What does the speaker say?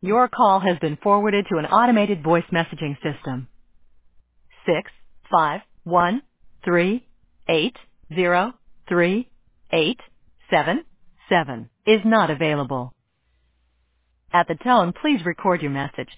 Your call has been forwarded to an automated voice messaging system. 651-380-3877 is not available. At the tone, please record your message.